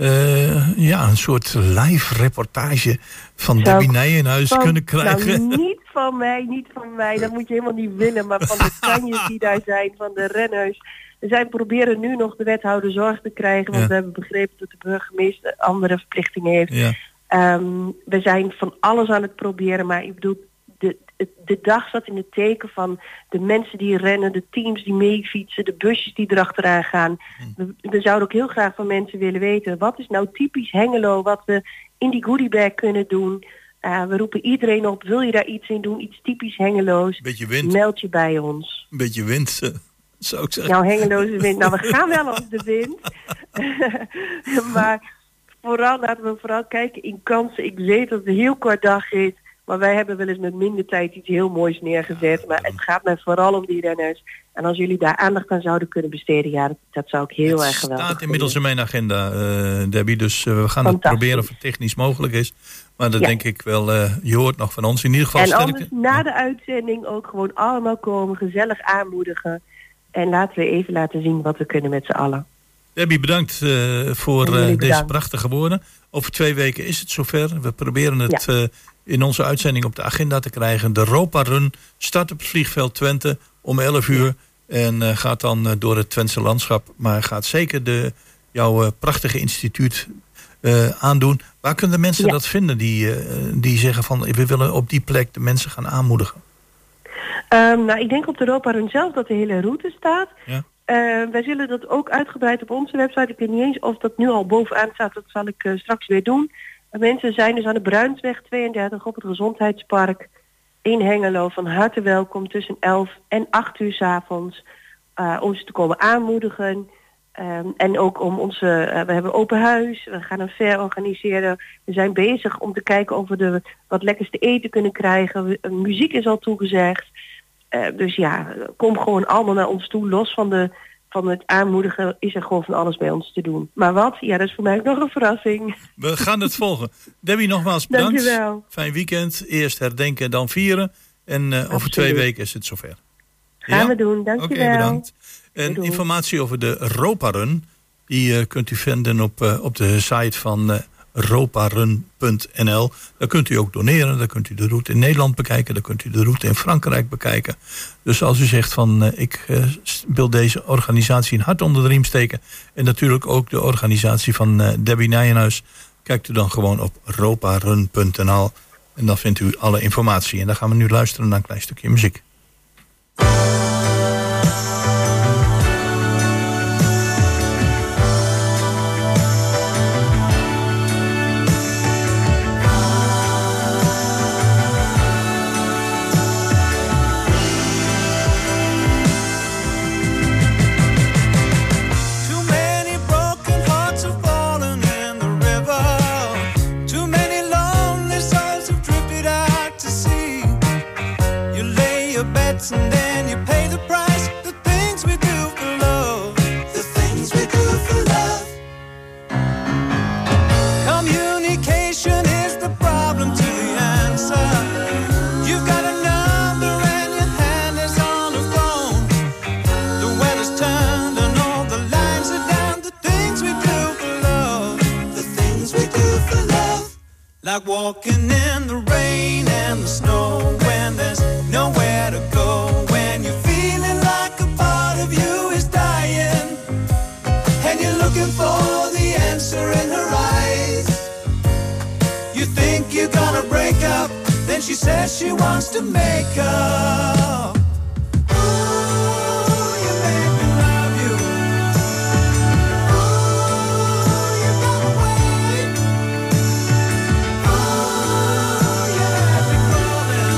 Uh, ja, een soort live reportage van Zou Debbie Nijenhuis van, kunnen krijgen. Nou, niet van mij, niet van mij. Dat moet je helemaal niet willen. Maar van de kanjes die daar zijn, van de renners. Zij proberen nu nog de wethouder zorg te krijgen. Want ja. we hebben begrepen dat de burgemeester andere verplichtingen heeft. Ja. Um, we zijn van alles aan het proberen. Maar ik bedoel, de, de, de dag zat in het teken van de mensen die rennen, de teams die meefietsen, de busjes die erachteraan gaan. We, we zouden ook heel graag van mensen willen weten, wat is nou typisch Hengelo, wat we in die goodiebag kunnen doen. Uh, we roepen iedereen op, wil je daar iets in doen, iets typisch Hengeloos, beetje wind. Meld je bij ons. Een beetje wind, zou ik zeggen. Nou, Hengeloze wind, nou we gaan wel op de wind. Maar vooral laten we vooral kijken in kansen. Ik weet dat het een heel kort dag is. Maar wij hebben wel eens met minder tijd iets heel moois neergezet. Maar het gaat mij vooral om die renners. En als jullie daar aandacht aan zouden kunnen besteden, ja, dat, dat zou ik heel het erg geweldig staat inmiddels vinden. in mijn agenda, uh, Debbie. Dus uh, we gaan het proberen of het technisch mogelijk is. Maar dat ja. denk ik wel, uh, je hoort nog van ons in ieder geval. En sterke... anders na de uitzending ook gewoon allemaal komen, gezellig aanmoedigen. En laten we even laten zien wat we kunnen met z'n allen. Debbie, bedankt uh, voor uh, bedankt. deze prachtige woorden. Over twee weken is het zover. We proberen het ja. uh, in onze uitzending op de agenda te krijgen. De Europa Run start op het vliegveld Twente om elf uur. En uh, gaat dan uh, door het Twentse landschap. Maar gaat zeker de, jouw uh, prachtige instituut uh, aandoen. Waar kunnen de mensen ja. dat vinden die, uh, die zeggen van we willen op die plek de mensen gaan aanmoedigen? Um, nou, ik denk op de Europa Run zelf dat de hele route staat. Ja. Uh, wij zullen dat ook uitgebreid op onze website. Ik weet niet eens of dat nu al bovenaan staat. Dat zal ik uh, straks weer doen. Uh, mensen zijn dus aan de Bruinsweg tweeëndertig op het Gezondheidspark in Hengelo van harte welkom tussen elf en acht uur 's avonds. Uh, om ze te komen aanmoedigen. Um, en ook om onze, uh, we hebben open huis. We gaan een fair organiseren. We zijn bezig om te kijken of we de wat lekkerste eten kunnen krijgen. We, uh, muziek is al toegezegd. Uh, dus ja, kom gewoon allemaal naar ons toe. Los van, de, van het aanmoedigen is er gewoon van alles bij ons te doen. Maar wat? Ja, dat is voor mij ook nog een verrassing. We gaan het volgen. Debbie, nogmaals bedankt. Dankjewel. Fijn weekend. Eerst herdenken, dan vieren. En uh, over twee weken is het zover. Gaan ja? we doen. Dankjewel. Oké, okay, bedankt. En doei. Informatie over de Europa Run, die uh, kunt u vinden op, uh, op de site van uh, roparun punt n l. Daar kunt u ook doneren, daar kunt u de route in Nederland bekijken, daar kunt u de route in Frankrijk bekijken. Dus als u zegt van uh, ik uh, wil deze organisatie een hart onder de riem steken, en natuurlijk ook de organisatie van uh, Debbie Nijenhuis, kijkt u dan gewoon op roparun punt n l en dan vindt u alle informatie. En dan gaan we nu luisteren naar een klein stukje muziek. And then you pay the price. The things we do for love. The things we do for love. Communication is the problem to the answer. You've got a number and your hand is on the phone. The weather's turned and all the lines are down. The things we do for love. The things we do for love. Like walking in the rain and the snow when there's nowhere to go. For the answer in her eyes. You think you're gonna break up, then she says she wants to make up. Ooh, you make me love you. Ooh, you got away. Ooh, you have me crawling.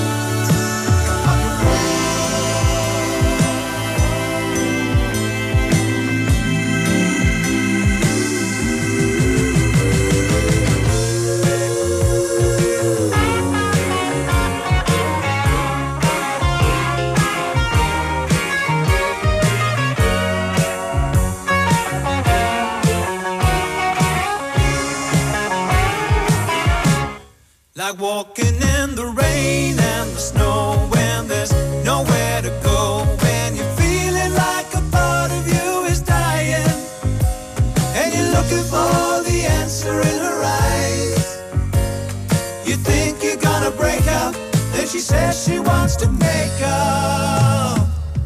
Like walking in the rain and the snow when there's nowhere to go. When you're feeling like a part of you is dying and you're looking for the answer in her eyes. You think you're gonna break up, then she says she wants to make up.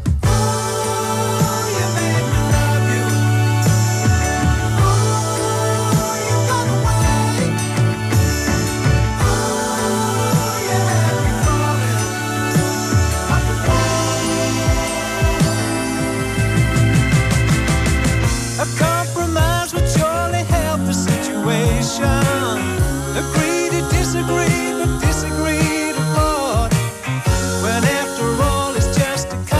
Agree to disagree, but disagree to part. When after all it's just a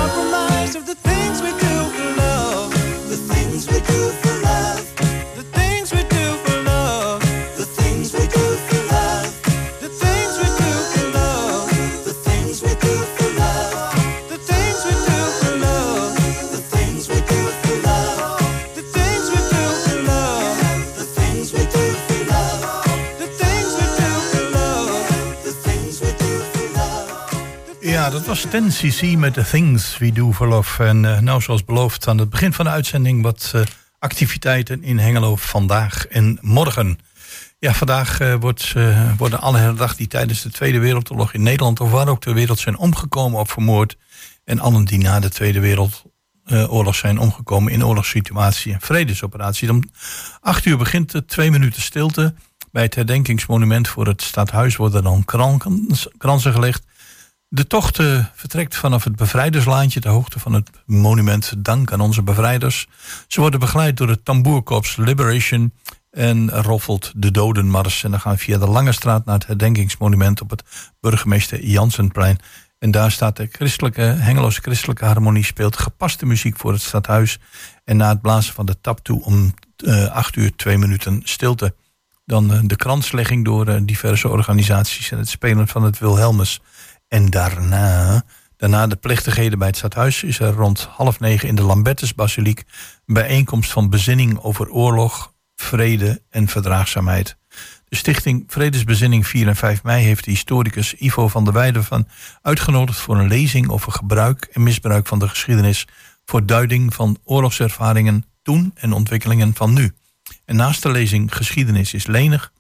dat was ten C C met The Things We Do For Love. En uh, nou, zoals beloofd aan het begin van de uitzending... wat uh, activiteiten in Hengelo vandaag en morgen. Ja, vandaag uh, wordt, uh, worden alle herdacht die tijdens de Tweede Wereldoorlog in Nederland... of waar ook ter wereld zijn omgekomen of vermoord. En allen die na de Tweede Wereldoorlog zijn omgekomen in oorlogssituatie en vredesoperaties. Om acht uur begint het, twee minuten stilte. Bij het herdenkingsmonument voor het stadhuis worden dan kransen gelegd. De tocht uh, vertrekt vanaf het bevrijderslaantje... ter hoogte van het monument Dank aan onze bevrijders. Ze worden begeleid door het tamboerkorps Liberation... en roffelt de dodenmars. En dan gaan we via de Lange Straat naar het herdenkingsmonument... op het burgemeester Jansenplein. En daar staat de christelijke, Hengeloze Christelijke Harmonie... speelt gepaste muziek voor het stadhuis. En na het blazen van de tap toe om uh, acht uur twee minuten stilte... dan uh, de kranslegging door uh, diverse organisaties... en het spelen van het Wilhelmus... En daarna, daarna de plechtigheden bij het stadhuis... is er rond half negen in de Lambertusbasiliek... een bijeenkomst van bezinning over oorlog, vrede en verdraagzaamheid. De stichting Vredesbezinning vier en vijf mei... heeft de historicus Ivo van der Weijden van uitgenodigd... voor een lezing over gebruik en misbruik van de geschiedenis... voor duiding van oorlogservaringen toen en ontwikkelingen van nu. En naast de lezing Geschiedenis is lenig...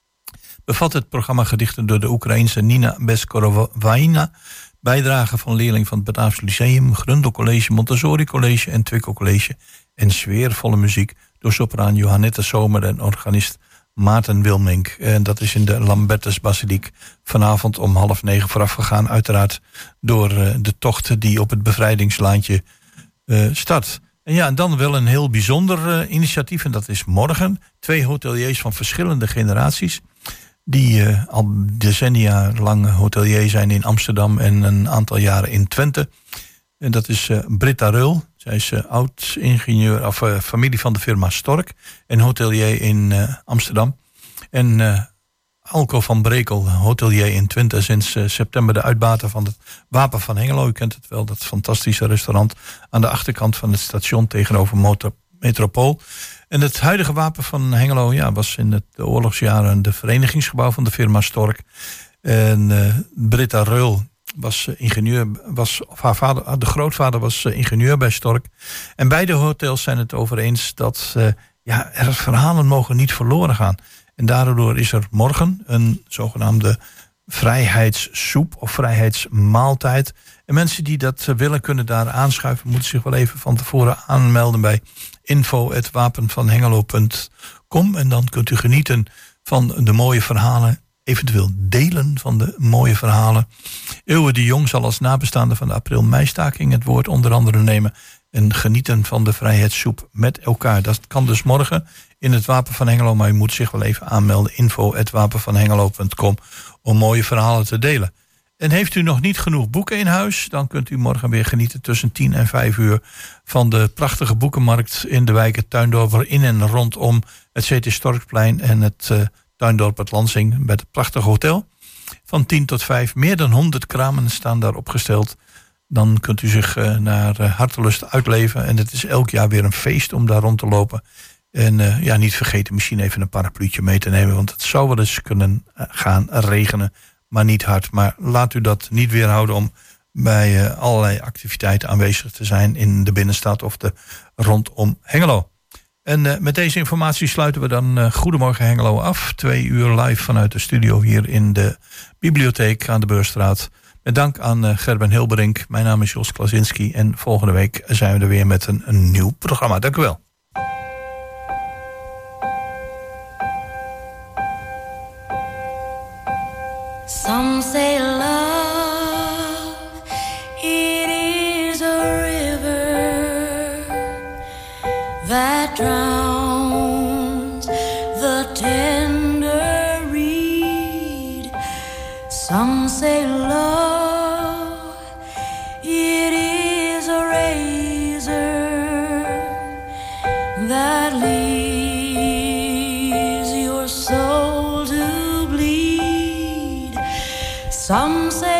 bevat het programma gedichten door de Oekraïense Nina Beskorovina... bijdragen van leerling van het Bataafs Lyceum... Grundel College, Montessori College en Twickel College... en sfeervolle muziek door sopraan Johannette Zomer... en organist Maarten Wilmink. En dat is in de Lambertusbasiliek vanavond om half negen voorafgegaan... uiteraard door de tocht die op het bevrijdingslaantje uh, start... En ja, en dan wel een heel bijzonder uh, initiatief... en dat is morgen. Twee hoteliers van verschillende generaties... die uh, al decennia lang hotelier zijn in Amsterdam... en een aantal jaren in Twente. En dat is uh, Britta Reul. Zij is uh, oud-ingenieur, of uh, familie van de firma Stork... en hotelier in uh, Amsterdam. En uh, Alco van Brekel, hotelier in Twente... sinds uh, september de uitbater van het Wapen van Hengelo. U kent het wel, dat fantastische restaurant... aan de achterkant van het station tegenover Motor Metropool... En het huidige Wapen van Hengelo ja, was in het, de oorlogsjaren de verenigingsgebouw van de firma Stork. En uh, Britta Reul was uh, ingenieur, was, of haar vader, de grootvader was uh, ingenieur bij Stork. En beide hotels zijn het over eens dat uh, ja, er verhalen mogen niet verloren gaan. En daardoor is er morgen een zogenaamde vrijheidssoep of vrijheidsmaaltijd. En mensen die dat uh, willen kunnen daar aanschuiven, moeten zich wel even van tevoren aanmelden bij info at wapenvanhengelo punt com. En dan kunt u genieten van de mooie verhalen, eventueel delen van de mooie verhalen. Eeuwen de Jong zal als nabestaande van de april-meistaking het woord onder andere nemen en genieten van de vrijheidssoep met elkaar. Dat kan dus morgen in het Wapen van Hengelo, maar u moet zich wel even aanmelden. info at wapenvanhengelo punt com om mooie verhalen te delen. En heeft u nog niet genoeg boeken in huis... dan kunt u morgen weer genieten tussen tien en vijf uur... van de prachtige boekenmarkt in de wijken Tuindorp... in en rondom het C T Storkplein en het uh, Tuindorp het Lansing... bij het prachtige hotel. Van tien tot vijf, meer dan honderd kramen staan daar opgesteld. Dan kunt u zich uh, naar uh, hartelust uitleven. En het is elk jaar weer een feest om daar rond te lopen. En uh, ja, niet vergeten misschien even een parapluutje mee te nemen... want het zou wel eens kunnen uh, gaan regenen... maar niet hard. Maar laat u dat niet weerhouden om bij uh, allerlei activiteiten aanwezig te zijn... in de binnenstad of de rondom Hengelo. En uh, met deze informatie sluiten we dan uh, Goedemorgen Hengelo af. Twee uur live vanuit de studio hier in de bibliotheek aan de Beurstraat. Met dank aan uh, Gerben Hilberink. Mijn naam is Jos Klasinski. En volgende week zijn we er weer met een, een nieuw programma. Dank u wel. Some say love, it is a river that drowns the tender reed. Some say love, it is a razor that leaves your soul to bleed. Some say